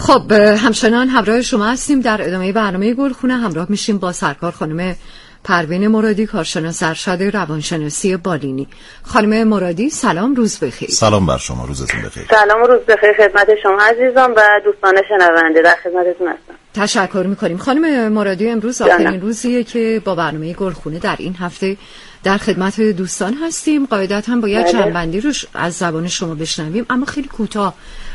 خب همچنان همراه شما هستیم در ادامه برنامه گلخونه. همراه میشیم با سرکار خانم پروین مرادی، کارشناس ارشد روانشناسی بالینی. خانم مرادی سلام، روز بخیر. سلام بر شما، روزتون بخیر. سلام و روز بخیر خدمت شما عزیزان و دوستان شنونده، در خدمتتون هستم. تشکر میکنیم. خانم مرادی امروز آخرین روزیه که با برنامه گلخونه در این هفته در خدمت دوستان هستیم. قاعدتا باید جنبندی رو از زبان شما بشنویم، اما خیلی کوتاه.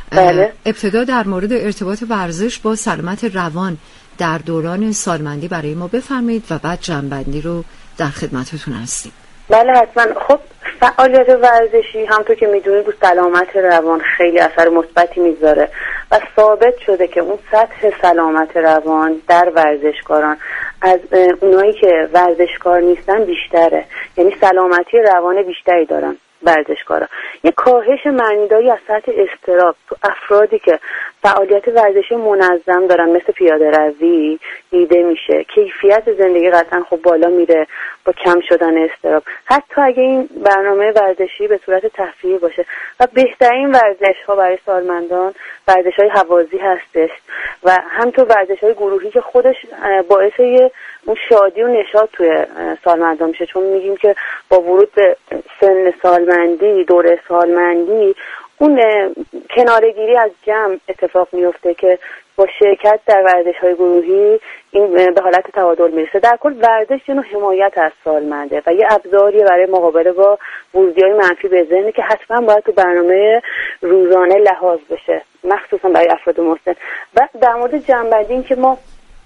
ابتدا در مورد ارتباط ورزش با سلامت روان در دوران سالمندی برای ما بفرمایید و بعد جنبندی رو در خدمتتون هستیم. بله حتما. خب فعالیت ورزشی همونطور که میدونید رو سلامت روان خیلی اثر مثبتی میذاره و ثابت شده که اون سطح سلامت روان در ورزشکاران از اونایی که ورزشکار نیستن بیشتره، یعنی سلامتی روان بیشتری دارن ورزشکارا. یه کاهش معنیداری از سطح اضطراب تو افرادی که فعالیت ورزشی منظم دارن مثل پیاده روی دیده میشه. کیفیت زندگی قطعا خب بالا میره با کم شدن اضطراب، حتی اگه این برنامه ورزشی به صورت تفریحی باشه. و بهترین ورزش ها برای سالمندان ورزش های هوازی هستش و همینطور ورزش های گروهی که خودش باعث اون شادی و نشاط توی سالمندان میشه، چون میگیم که با ورود به سن سالمندی، دوره سالمندی، اون کناره‌گیری از جمع اتفاق میفته که با شرکت در ورزش‌های گروهی این به حالت تعادل میرسه. در کل ورزش یه نوع حمایت از سالمنده و یه ابزاری برای مقابله با ورودی‌های منفی به ذهن که حتما باید تو برنامه روزانه لحاظ بشه، مخصوصا برای افراد مسن. و در مورد جنبندی این که ما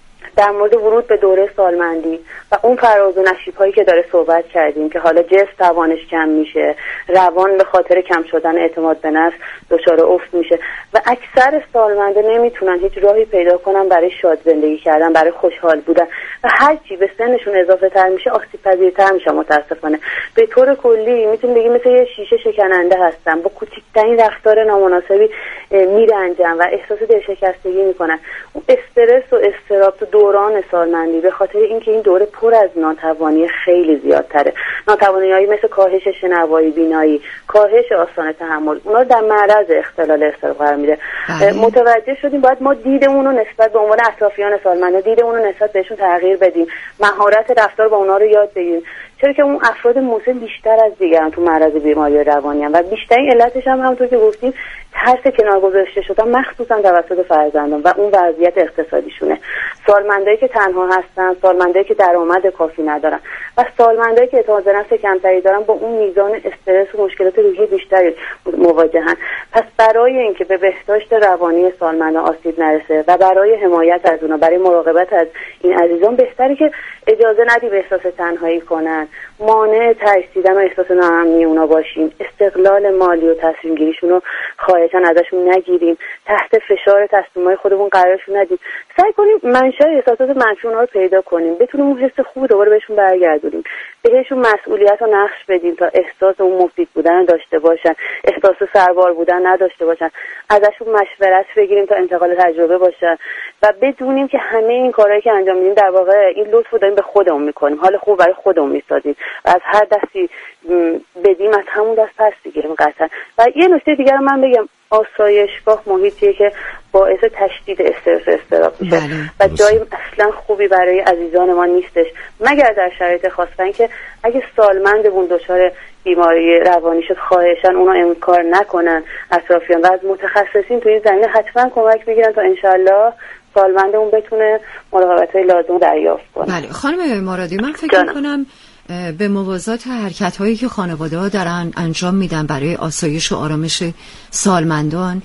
در مورد ورود به دوره سالمندی و اون فراز و نشیب‌هایی که داره صحبت کردیم که حالا جسم توانش کم میشه، روان به خاطر کم شدن اعتماد به نفس دچار افت میشه و اکثر سالمندا نمیتونن هیچ راهی پیدا کنن برای شاد زندگی کردن، برای خوشحال بودن و هر چی به سنشون اضافه تر میشه آسیب پذیرتر میشه. متاسفانه به طور کلی میتونیم بگیم مثل یه شیشه شکننده هستن، با کوچکترین رفتار نامناسبی میرنجن و احساس دلشکستگی میکنن. اون استرس و اضطراب تو دوران سالمندی به خاطر اینکه این دوره پر از ناتوانی خیلی زیادتره، ناتوانی‌هایی مثل کاهش شنوایی، بینایی، کاهش آسان تحمل، اونا در معرض اختلال اضطراب قرار میده. متوجه شدیم باید ما دیدمون رو نسبت به عنوان اطرافیان سالمند، دیدمون رو نسبت بهشون تغییر بدیم، مهارت رفتار با اونا رو یاد بگیریم، چرا که اون افراد مسن بیشتر از دیگران تو معرض بیماری روانی هستند و بیشترین علتش هم همونطور که گفتیم ترس کنار گذاشته شدن مخصوصا توسط فرزندان و اون وضعیت اقتصادیشونه. سالمندایی که تنها هستن، سالمندایی که درآمد کافی ندارن و سالمندایی که اعتماد به نفس کمتری دارن با اون میزان استرس و مشکلات روحی بیشتری مواجهن. پس برای اینکه به بهداشت روانی سالمندان آسیب نرسه و برای حمایت از اونا، برای مراقبت از این عزیزان بهتره که اجازه ندیم احساس تنهایی کنن، مانع ترسیدن و احساس ناامنی اونا باشیم، استقلال مالی و تصمیم گیریشون رو خواهشاً ازشون نگیریم، تحت فشار تصمیمای خودمون قرارشون ندیم، سعی کنیم منشأ احساسات منفی اونها رو پیدا کنیم، بتونیم اون حس خوب دوباره بهشون برگردونیم، بهشون مسئولیت رو نقش بدیم تا احساس اون مفید بودن داشته باشن، احساس سربار بودن نداشته باشن، ازشون مشورت بگیریم تا انتقال تجربه باشن و بدونیم که همه این کارهایی که انجام میدیم در واقع این لطف رو داریم به خودمون میکنیم، حال خوب برای خودمون میسازیم و از هر دستی بدیم از همون دست پس بگیریم قطعا. و یه نکته دیگر رو من بگم، آسایشگاه محیطیه که باعث تشدید استرس و اضطراب میشه و جای اصلا خوبی برای عزیزان ما نیستش مگر در شرایط خاص. که اگه سالمندمون دچار بیماری روانی شد خواهشاً اونا انکار نکنن اطرافیان و از متخصصین تو این زمینه حتما کمک بگیرن تا انشالله سالمندمون بتونه مراقبت‌های لازم دریافت کنه. بله خانم مرادی، من فکر می‌کنم به موازات حرکت‌هایی که خانواده‌ها دارن انجام میدن برای آسایش و آرامش سالمندان،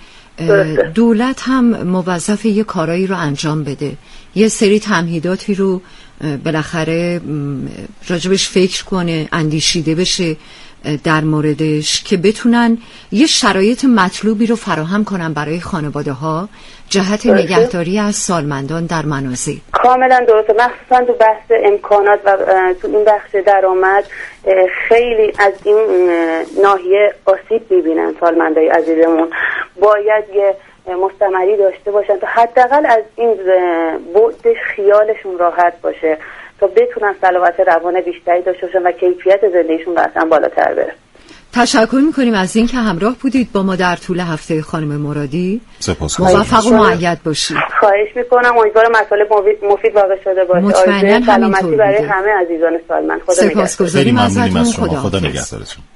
دولت هم موظف یه کارایی رو انجام بده، یه سری تمهیداتی رو بالاخره راجبش فکر کنه، اندیشیده بشه در موردش که بتونن یه شرایط مطلوبی رو فراهم کنن برای خانواده‌ها جهت نگهداری از سالمندان در منازل. کاملا درسته، مخصوصا تو بحث امکانات و تو این بخش درآمد خیلی از این ناحیه آسیب می‌بینن سالمندای عزیزمون. باید یه مستمری داشته باشن تا حداقل از این بعد خیالشون راحت باشه تا بتونن سلامت روان بیشتری داشته باشن و کیفیت زندگیشون قطعا بالاتر بره. تشکر میکنیم از این که همراه بودید با ما در طول هفته خانم مرادی. سپاسگزارم. موفق و مؤید باشید. خواهش میکنم. امیدوارم مطالب مفید واقع شده باشه. مطمئناً سلامتی برای همه عزیزان سالمند. خدا نگهدار. سپاسگزاریم ازتون. خدا نگهدارتون.